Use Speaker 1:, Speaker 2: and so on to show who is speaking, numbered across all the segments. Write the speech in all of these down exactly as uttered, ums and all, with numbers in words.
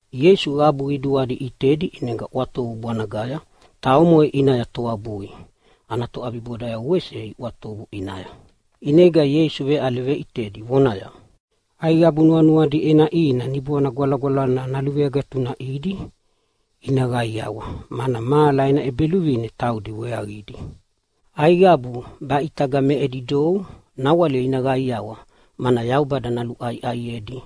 Speaker 1: Yesu gabu iduadi itedi inenga watu bwana gaya. Taumoe inaya toa bui. Anato abibodaya wese watu inaya. Inega Yesu ve aleve itedi wonaya. Aiga bunua nua di ena ina ni buana gwala gwala na naluvega tuna idi. Inaga iawa. Mana mala ina ebeluvine tau di weagidi. Aiga bu ba itaga me edi dou. Nawale inaga iawa. Mana yaubada nalu ai ai edi.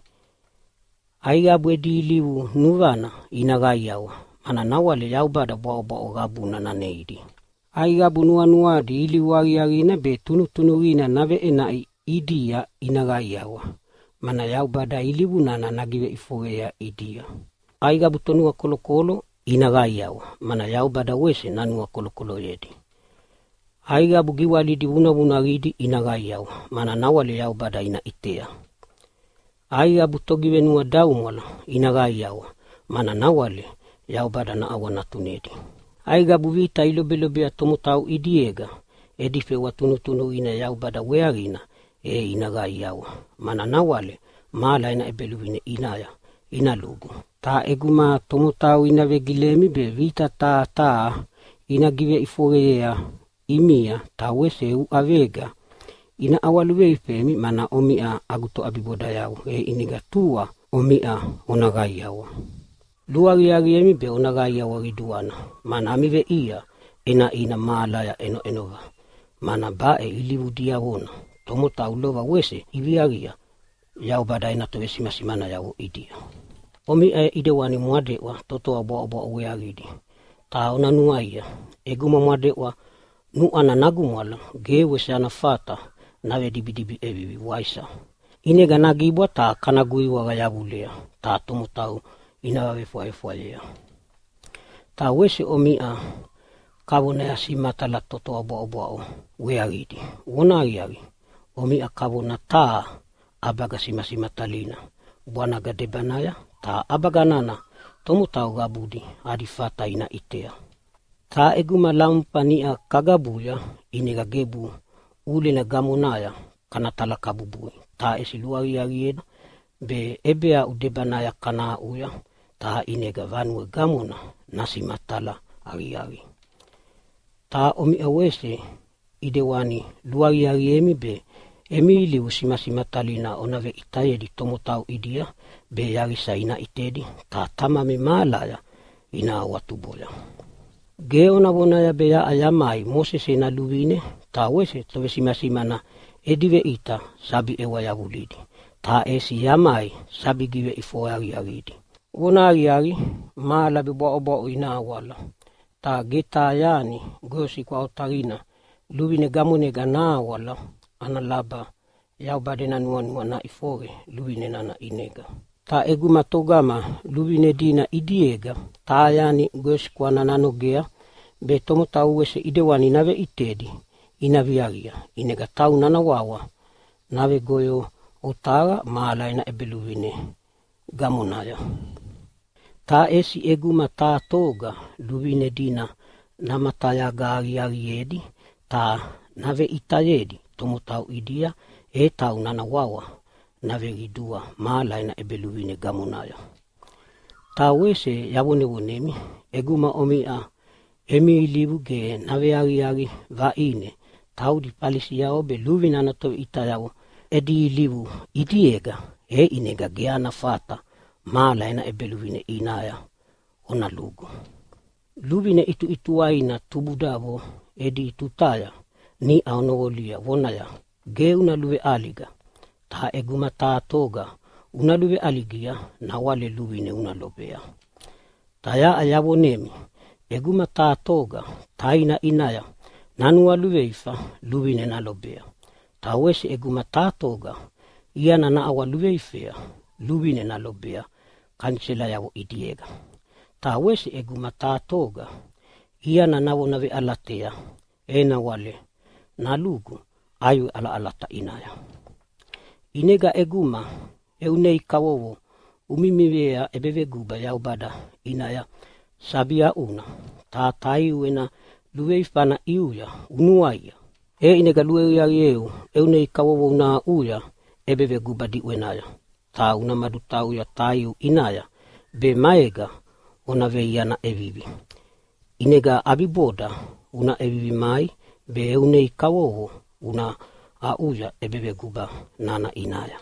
Speaker 1: Aiga bu edi iliu nuvana inaga iawa. Mana nawale yaubada bao bao gabuna na neidi. Aiga bu nua nua di iliu agi agi na be tunu tunu ina nave ena idia inaga iawa. Mana yaubada iliu nana nagive ifoea idia. Aiga bu tonua kolo kolo inaga iawa. Mana yaubada wese nanua kolo kolo yedi. Aiga bu giwali di una una gidi inaga iawa. Mana nawale yaubada ina itea. Aiga bu togiwe nua daumwala inaga iawa. Mana nawale yaubada na awa natunedi. Aiga bu vita ilobe lobe atomotau idiega. Edife watunu tunu ina yaubada weagina e inaga iawa. Mana nawale mala ina ebeluwine inaya ina lugu. Ta eguma tomotau ina vegilemi be vita ta ta ina give ifoea imia ta wese u avega. Ina awaluwe ifemi mana omia aguto abiboda yao. E iniga tua omia onaga iawa. Luagi agi emi be onaga iawa giduana. Mana amive ia ena ina maalaya eno enova. Mana bae ilivu dia wona. Tomota ulova wese ibiagia. Yao bada ina towe simasimana yao idia. Omia idewani mwadewa toto abo abo awe agidi. Ta ona nuaia. Eguma mwadewa nuana nagumwala. Gewe se anafata. Nawe dibidibi ebibi waisa. Inega nagibwa ta kanagui waga yabulea. Ta tomotau inawe fwa fwa lea. Ta wese omia kabona ya simata la toto abo abo abo weagidi. Wona agi omia kabona ta abaga simasimata lina. Bwana gadebanaya ta abaga nana tomotau gabudi adifata ina itea. Ta eguma lampania kagabuya inega gebu ule na gamonaya kana tala kabubui. Ta esilua iagieda be ebea udebanaya kana uya. Ta inega vanue gamona nasi matala agi agi. Ta omi awese idewani luagi agi emi be emi ili usimasi matalina onave itaye di tomotau idia be yagisa ina itedi ta tamame malaya ina watuboya. Ge ona bonaya be ya ayamai Moses ina luvine ta wese tove simasimana edive ita sabi ewa yavulidi. Ta esi yamai sabi give ifo agi agidi. Wona agi agi mala be bo bo ina wala. Ta geta yani gosi kwa otarina luvine gamone gana wala analaba yau badena nuan nuana ifore luvine nana inega. Ta eguma togama luvine dina idiega ta yani gosi kwa nananogea be tomotau wese idewani nave itedi inaviagia inega tau nana wawa nave goyo otara mala ina ebeluvine gamonaya. Ta esi eguma ta toga luvine dina namataya gari ariedi ta nave itayedi tomotau idia e tau nana wawa nave ridua mala ina ebeluvine gamonaya. Ta wese yawone wonemi eguma omia emi ilivu ge nave ari ari vaine tau di palisi yao be luvina nato itayao edi ilivu idiega e inega geana fata mala ina ebeluvine inaya ona lugu. Luvine itu itu aina tubudavo edi tutaya ni aonogolia wonaya ge una luve aliga. Ta eguma ta toga una luve aligia na wale luvine una lobea. Taya ayawonemi eguma ta toga taina inaya nanua luve ifa luvine na lobea. Ta wese eguma ta toga iana na awa luve ifea luvine na lobea kansela yawo idiega. Ta wese eguma ta toga iana nawo nave alatea ena wale na lugu ayu ala alata inaya. Inega eguma eunei kawowo umimivea ebeve guba yau bada inaya sabia una ta tayu ena luwe ifana iuya unuaya. E inega luwe ya yeu eunei kawowo una uya ebeve guba di uenaya. Ta una madutau ya tayu inaya be maega ona veiana evivi. Inega abiboda una evivi mai be eunei kawoho una auja ebebe guba nana inaya.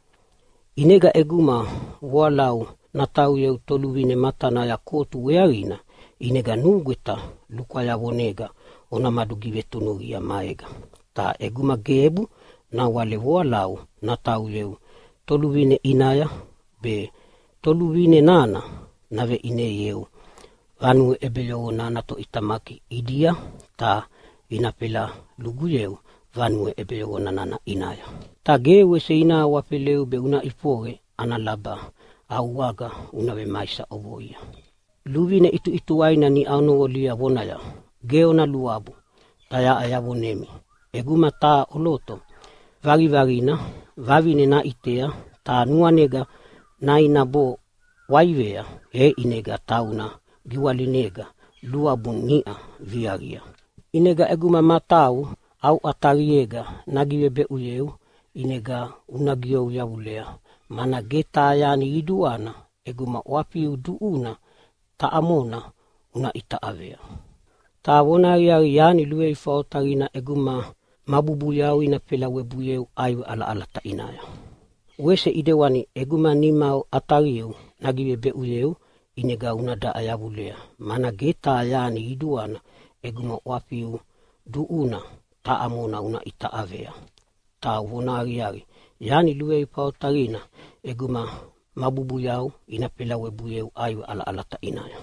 Speaker 1: Inega eguma walau natau yeu toluvine matana ya kotu wearina, inega nugweta lukwaya wonega ona madugive tunugia maega. Ta eguma gebu na wale walau natau yeu toluvine inaya be toluvine nana nave ine yeu. Vanu ebeleo nana to itamaki idia ta inapela lugu yeu vanue ebeleo nana inaya. Ta gewe se ina wapeleu be una ipoe analaba au waga unawe maisa ovoia. Luvine itu itu waina ni ano olia wonaya. Geo na luabu. Taya ayavonemi. Eguma ta oloto. Vari varina. Vavine na itea. Ta nuanega na inabo waivea. E inega tauna. Giwalinega. Luabu nia viaria. Inega eguma matau. Au atariega. Nagiwebe uyeu. Inega unagio uyavulea. Mana geta yani iduana. Eguma wapi uduuna. Ta amona una ita avea. Ta wona yari yani lue ifaotarina eguma mabubu yau ina pela webu yeu ayu ala ala ta inaya. Wese idewani eguma nimao atariu nagiwe beu yeu inega una da ayavulea. Mana geta yani iduana eguma wapiu duuna ta amona una ita avea. Ta wona yari yani lue ifaotarina eguma mabubu yau ina pela webu yeu ayu ala ala ta inaya.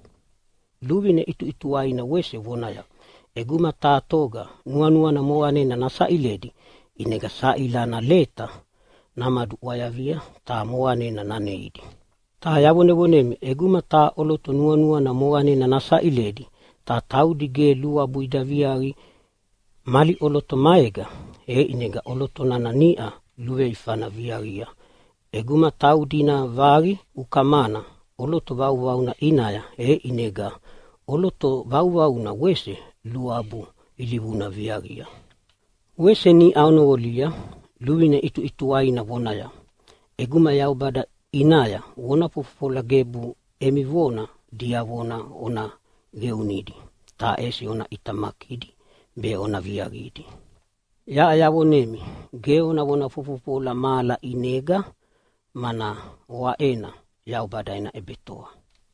Speaker 1: Luvine itu itu waina wese wonaya. Eguma tatoga nuanua na moane na nasa iledi. Inega sa ilana leta na madu wayavia ta moane na naneidi. Ta yawone wonemi eguma ta oloto nuanua na moane na nasa iledi. Ta taudi ge lua buidaviari mali oloto maega. E inega oloto nanania lue ifana viaria. Eguma taudina vari ukamana. Oloto vau vau na inaya e inega. Oloto vau vau na wese luabu ilivuna viaria. Wese ni auno olia. Luine itu itu waina wonaya. Eguma yau bada inaya. Wona pufola gebu emi wona dia wona ona geunidi. Ta esi ona itamakidi. Be ona viaridi. Ya ayawonemi. Ge ona wona pufola mala inega. Mana waena yau bada ina ebetoa.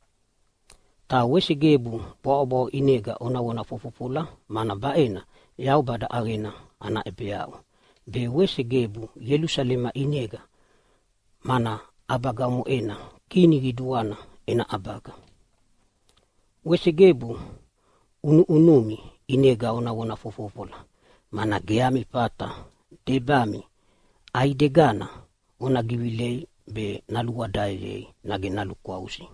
Speaker 1: Ta wesi gebu bo bo inega ona wona fofopula mana baena yau bada arena ana ebeau. Be wesi gebu Yerusalema inega mana abaga mo ena kini giduana ena abaga. Wesi gebu unu unumi inega ona wona fofopula mana geami pata debami aidegana ona givilei be naluwadai nage nalukwausi.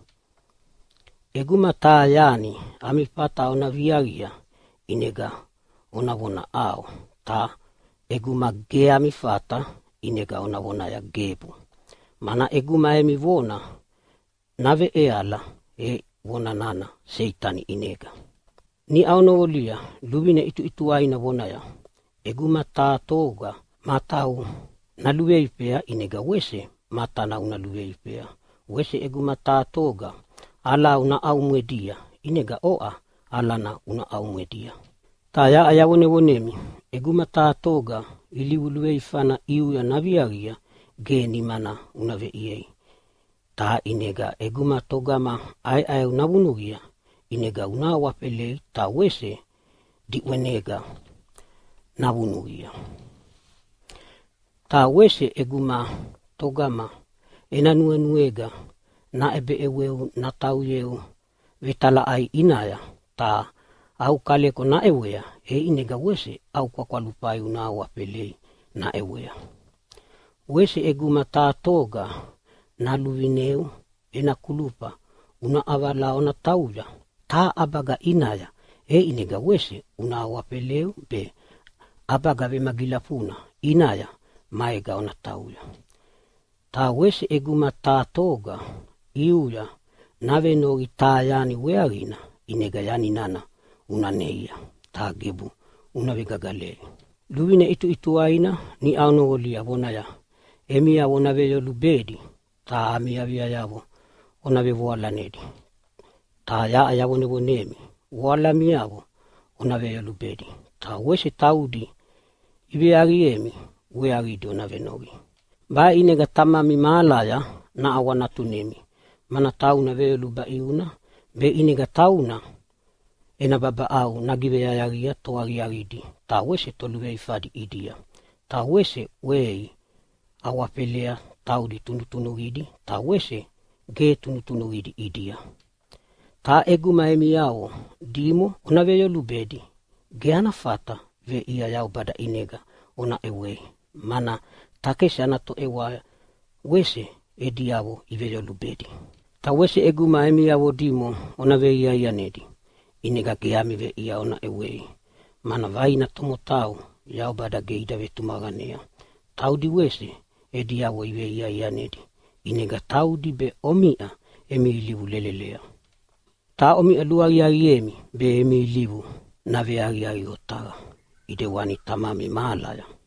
Speaker 1: Eguma ta yani amipata ona viaria inega ona wona ao ta eguma ge amifata inega ona wona ya gebu. Mana eguma emi wona nave eala e wona nana seitani inega. Ni auno olia luvine itu itu waina wona ya. Eguma ta toga matau naluwe ipea inega wese matana una luwe ipea. Wese eguma ta toga ala una au mwedia. Inega oa alana una au mwedia. Ta ya ayawone wonemi. Eguma ta toga iliu luwe ifana iu ya naviaria geni mana unave iei. Ta inega eguma togama ai ai unavunugia. Inega una wapele ta wese di wenega navunugia. Ta wese eguma togama ena nuenuega na ebe eweu na tau yeu vetala ai inaya ta au kaleko na ewea e inega wese au kwa kwa lupai una wapelei na ewea. Wese eguma ta toga na luvineu ena kulupa una avala ona tauja ta abaga inaya e inega wese una wapeleu be abaga ve magilapuna inaya maega ona tauja. Ta wese eguma ta toga iuya nave no ita yani wearina inega yani nana unaneia ta gebu unavegagale. Luvine itu itu aina ni auno olia wonaya. Emia wonave yo lubedi ta amia via yavo ona ve voalanedi. Ta ya aya vone vonemi, voalami avo ona ve yolubedi. Ta wese taudi ive ariemi, we aridi ona venogi. Ba inega tamami malaya na awana tunemi. Mana tauna ve yoluba iuna, be inega tauna ena baba au nagive ayaria to ariaridi. Ta wese toluve ifadi idia. Ta wese wei awapelea taudi tunutunuridi. Ta wese ge tunutunuridi idia. Ta egu maemi yao dimo ona ve yolubedi. Ge anafata ve ia yao bada inega ona ewe. Mana takese anato ewa wese ediavo ive yolubedi. Ta wese egu maemi yao dimo ona ve ia ianedi. Inega geami ve ia ona ewe. Mana vaina tomotau yao bada geida ve tumaganea. Taudi wese ediavo ive ia ianedi. Inega taudi be omia emi ilivu lelelea. Ta omi alua iariemi be emi ilivu na ve ariari otara. Ide wani tamami malaya.